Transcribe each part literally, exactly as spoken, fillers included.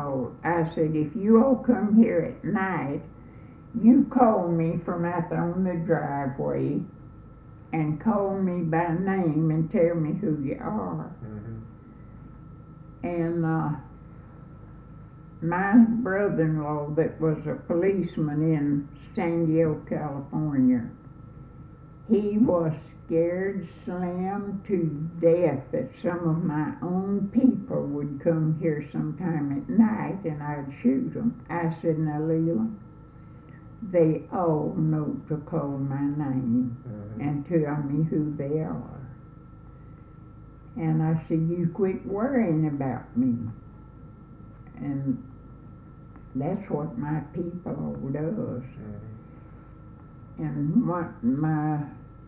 all, I said, if you all come here at night, you call me from out there on the driveway and call me by name and tell me who you are. Mm-hmm. And uh, my brother-in-law that was a policeman in San Diego, California, he was scared slam to death that some of my own people would come here sometime at night and I'd shoot them. I said, now Leland, they all know to call my name Mm-hmm. and tell me who they are. And I said, you quit worrying about me. And that's what my people all does. Mm-hmm. And what my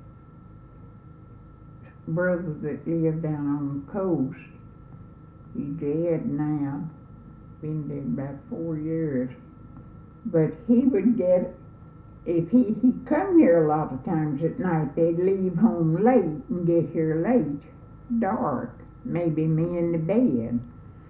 brother that lived down on the coast, he's dead now, been dead about four years. But he would get, if he, he'd come here a lot of times at night, they'd leave home late and get here late, dark, maybe me in the bed.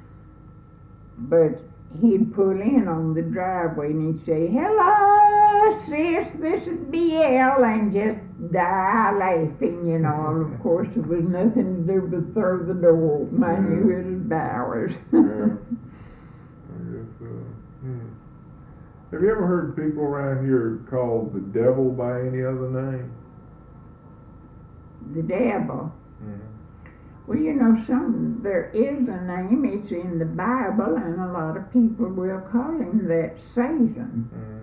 But he'd pull in on the driveway and he'd say, hello, sis, this is B L, and just die laughing, you know. Of course, there was nothing to do but throw the door open. I knew it was Bowers. Yeah. I guess so. Hmm. Have you ever heard people around here called the devil by any other name? The devil. Mm-hmm. Well, you know, some there is a name. It's in the Bible, and a lot of people will call him that, Satan. Mm-hmm.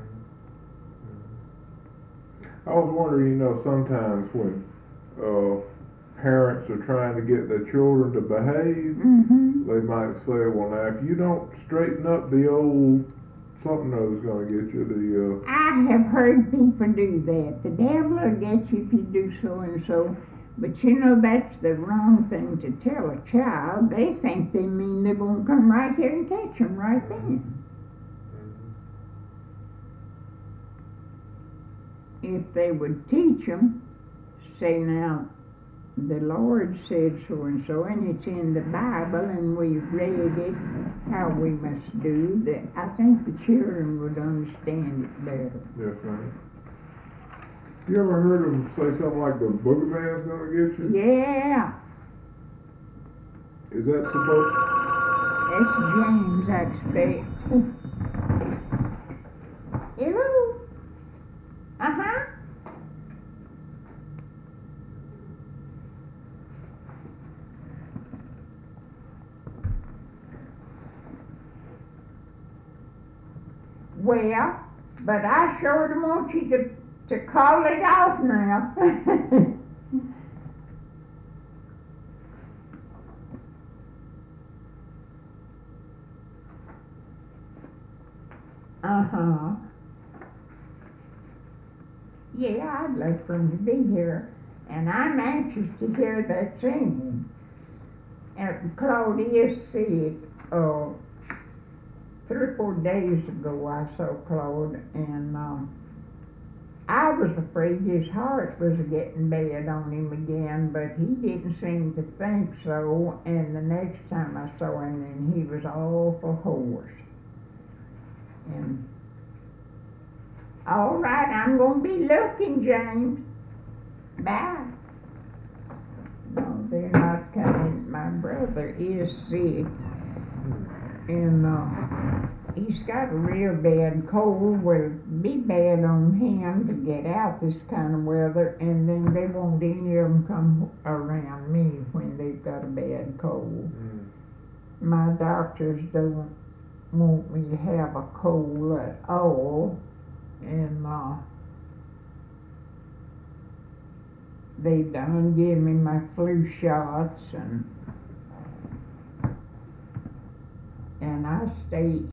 I was wondering, you know, sometimes when uh, parents are trying to get their children to behave, Mm-hmm. they might say, well, now, if you don't straighten up the old something or other's going to get you, the... Uh... I have heard people do that. The devil will get you if you do so and so. But you know, that's the wrong thing to tell a child. They think they mean they're going to come right here and catch them right then. Mm-hmm. If they would teach them, say now, the Lord said so and so, and it's in the Bible, and we've read it, how we must do, that I think the children would understand it better. Yes, ma'am. You ever heard them say something like the boogeyman's gonna get you? Yeah, Is that supposed? that's James, I expect. Hello? Uh-huh. Well, but I sure don't want you to, to call it off now. Uh-huh. Yeah, I'd like for him to be here, and I'm anxious to hear that singing. And Claude is sick. Uh, three or four days ago I saw Claude, and um, I was afraid his heart was getting bad on him again, but he didn't seem to think so, and the next time I saw him, then he was awful hoarse. And all right, I'm going to be looking, James. Bye. No, they're not coming. My brother is sick, and uh, he's got a real bad cold. Well, it'd be bad on him to get out this kind of weather, and then they won't any of them come around me when they've got a bad cold. Mm. My doctors don't want me to have a cold at all, and uh, they've done give me my flu shots, and and I stay